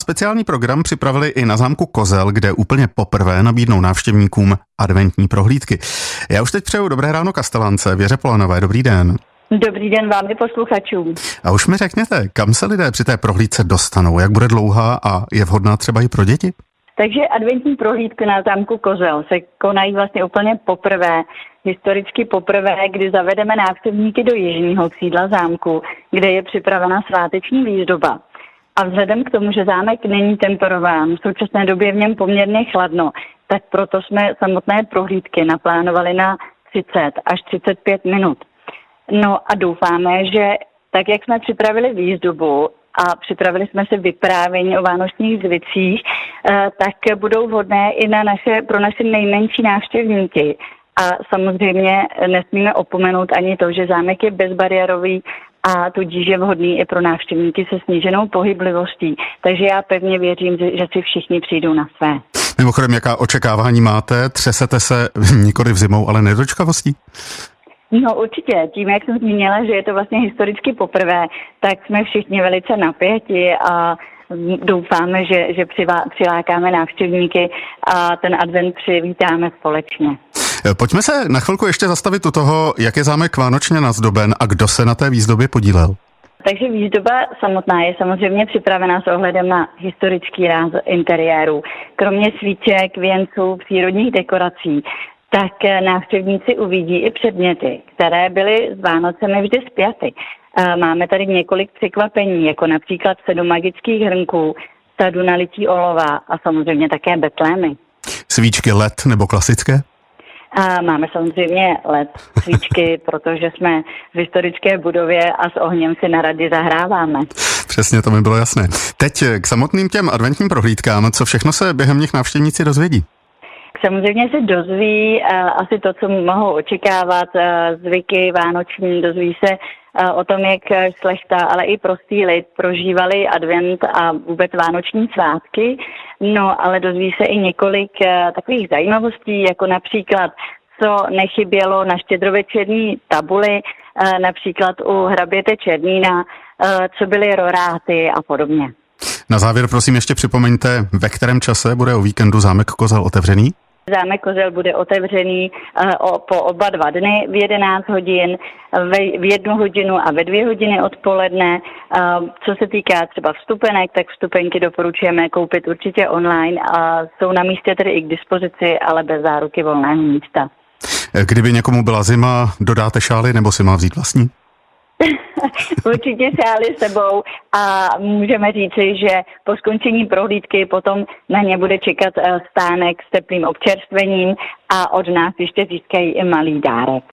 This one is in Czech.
speciální program připravili i na zámku Kozel, kde úplně poprvé nabídnou návštěvníkům adventní prohlídky. Já už teď přeju dobré ráno Kastelance, Věře Polanové. Dobrý den. Dobrý den vám i posluchačům. A už mi řekněte, kam se lidé při té prohlídce dostanou, jak bude dlouhá a je vhodná třeba i pro děti? Takže adventní prohlídky na zámku Kozel se konají vlastně úplně poprvé, historicky poprvé, kdy zavedeme návštěvníky do jižního křídla zámku, kde je připravena sváteční výzdoba. A vzhledem k tomu, že zámek není temperován, v současné době v něm poměrně chladno, tak proto jsme samotné prohlídky naplánovali na 30 až 35 minut. No a doufáme, že tak, jak jsme připravili výzdobu a připravili jsme si vyprávění o vánočních zvicích, tak budou vhodné i pro naše nejmenší návštěvníky. A samozřejmě nesmíme opomenout ani to, že zámek je bezbariérový a tudíž je vhodný i pro návštěvníky se sníženou pohyblivostí. Takže já pevně věřím, že si všichni přijdou na své. Mimochodem, jaká očekávání máte? Třesete se nikoli v zimou, ale nedočkavostí? No určitě, tím, jak jsem zmínila, že je to vlastně historicky poprvé, tak jsme všichni velice napěti a doufáme, že přilákáme návštěvníky a ten advent přivítáme společně. Pojďme se na chvilku ještě zastavit u toho, jak je zámek vánočně nazdoben a kdo se na té výzdobě podílel. Takže výzdoba samotná je samozřejmě připravená s ohledem na historický ráz interiéru. Kromě svíček, věnců, přírodních dekorací, tak návštěvníci uvidí i předměty, které byly s Vánocemi vždy spjaty. Máme tady několik překvapení, jako například 7 magických hrnků, sadu na lití olova a samozřejmě také betlémy. Svíčky LED nebo klasické? Máme samozřejmě LED svíčky, protože jsme v historické budově a s ohněm si na rady zahráváme. Přesně, to mi bylo jasné. Teď k samotným těm adventním prohlídkám, co všechno se během nich návštěvníci dozvědí? Samozřejmě se dozví asi to, co mohou očekávat, zvyky vánoční, dozví se o tom, jak šlechta, ale i prostý lid prožívali advent a vůbec vánoční svátky. No, ale dozví se i několik takových zajímavostí, jako například, co nechybělo na štědrovečerní tabuli, například u hraběte Černína, co byly roráty a podobně. Na závěr prosím ještě připomeňte, ve kterém čase bude o víkendu zámek Kozel otevřený? Zámek Kozel bude otevřený po oba 2 dny v 11 hodin, v 1 hodinu a ve 2 hodiny odpoledne. Co se týká třeba vstupenek, tak vstupenky doporučujeme koupit určitě online a jsou na místě tedy i k dispozici, ale bez záruky volného místa. Kdyby někomu byla zima, dodáte šály nebo si má vzít vlastní? Určitě šály sebou a můžeme říci, že po skončení prohlídky potom na ně bude čekat stánek s teplým občerstvením a od nás ještě získají i malý dárek.